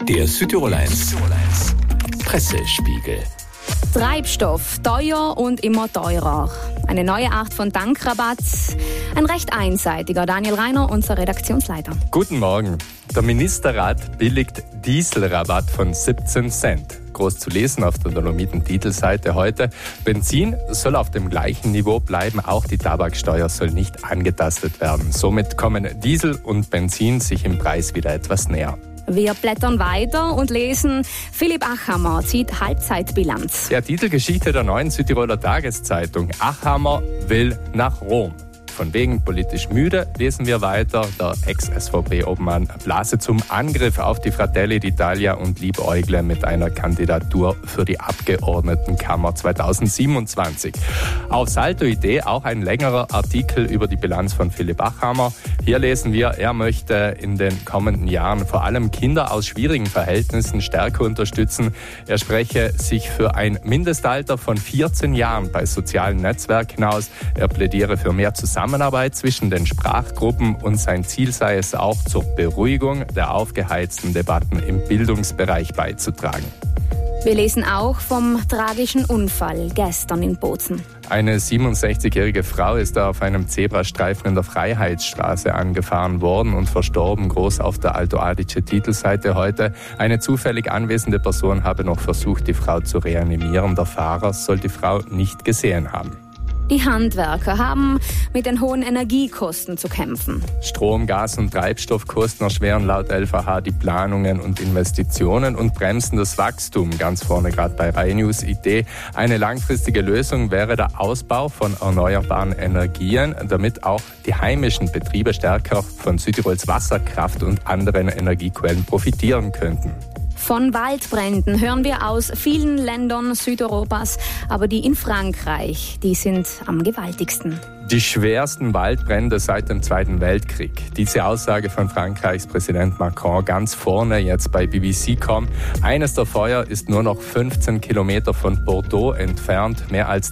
Der Südtirol 1 Pressespiegel. Treibstoff, teuer und immer teurer. Eine neue Art von Tankrabatt. Ein recht einseitiger. Daniel Reiner, unser Redaktionsleiter. Guten Morgen. Der Ministerrat billigt Dieselrabatt von 17 Cent. Groß zu lesen auf der Dolomiten-Titelseite heute. Benzin soll auf dem gleichen Niveau bleiben. Auch die Tabaksteuer soll nicht angetastet werden. Somit kommen Diesel und Benzin sich im Preis wieder etwas näher. Wir blättern weiter und lesen, Philipp Achammer zieht Halbzeitbilanz. Der Titelgeschichte der neuen Südtiroler Tageszeitung. Achammer will nach Rom. Von wegen politisch müde lesen wir weiter. Der Ex-SVP-Obmann blase zum Angriff auf die Fratelli d'Italia und liebäugle mit einer Kandidatur für die Abgeordnetenkammer 2027. Auf Salto.de auch ein längerer Artikel über die Bilanz von Philipp Achammer. Hier lesen wir, er möchte in den kommenden Jahren vor allem Kinder aus schwierigen Verhältnissen stärker unterstützen. Er spreche sich für ein Mindestalter von 14 Jahren bei sozialen Netzwerken aus. Er plädiere für mehr Zusammenarbeit zwischen den Sprachgruppen und sein Ziel sei es auch, zur Beruhigung der aufgeheizten Debatten im Bildungsbereich beizutragen. Wir lesen auch vom tragischen Unfall gestern in Bozen. Eine 67-jährige Frau ist da auf einem Zebrastreifen in der Freiheitsstraße angefahren worden und verstorben, groß auf der Alto Adige-Titelseite heute. Eine zufällig anwesende Person habe noch versucht, die Frau zu reanimieren. Der Fahrer soll die Frau nicht gesehen haben. Die Handwerker haben mit den hohen Energiekosten zu kämpfen. Strom, Gas und Treibstoffkosten erschweren laut LVH die Planungen und Investitionen und bremsen das Wachstum. Ganz vorne gerade bei Rai News Idee. Eine langfristige Lösung wäre der Ausbau von erneuerbaren Energien, damit auch die heimischen Betriebe stärker von Südtirols Wasserkraft und anderen Energiequellen profitieren könnten. Von Waldbränden hören wir aus vielen Ländern Südeuropas, aber die in Frankreich, die sind am gewaltigsten. Die schwersten Waldbrände seit dem Zweiten Weltkrieg. Diese Aussage von Frankreichs Präsident Macron ganz vorne jetzt bei BBC.com. Eines der Feuer ist nur noch 15 Kilometer von Bordeaux entfernt. Mehr als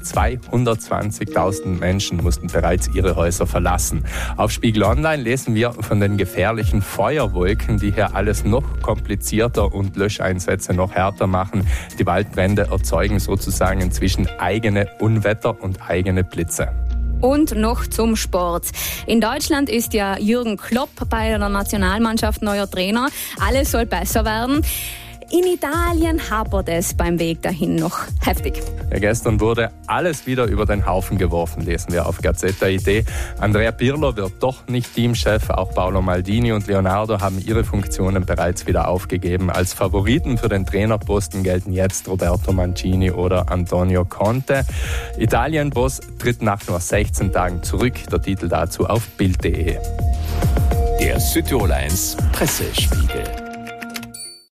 220.000 Menschen mussten bereits ihre Häuser verlassen. Auf Spiegel Online lesen wir von den gefährlichen Feuerwolken, die hier alles noch komplizierter und Löscheinsätze noch härter machen. Die Waldbrände erzeugen sozusagen inzwischen eigene Unwetter und eigene Blitze. Und noch zum Sport. In Deutschland ist ja Jürgen Klopp bei der Nationalmannschaft neuer Trainer. Alles soll besser werden. In Italien hapert es beim Weg dahin noch heftig. Ja, gestern wurde alles wieder über den Haufen geworfen, lesen wir auf Gazzetta.it. Andrea Pirlo wird doch nicht Teamchef. Auch Paolo Maldini und Leonardo haben ihre Funktionen bereits wieder aufgegeben. Als Favoriten für den Trainerposten gelten jetzt Roberto Mancini oder Antonio Conte. Italien-Boss tritt nach nur 16 Tagen zurück. Der Titel dazu auf Bild.de. Der Südtirol 1 Pressespiegel.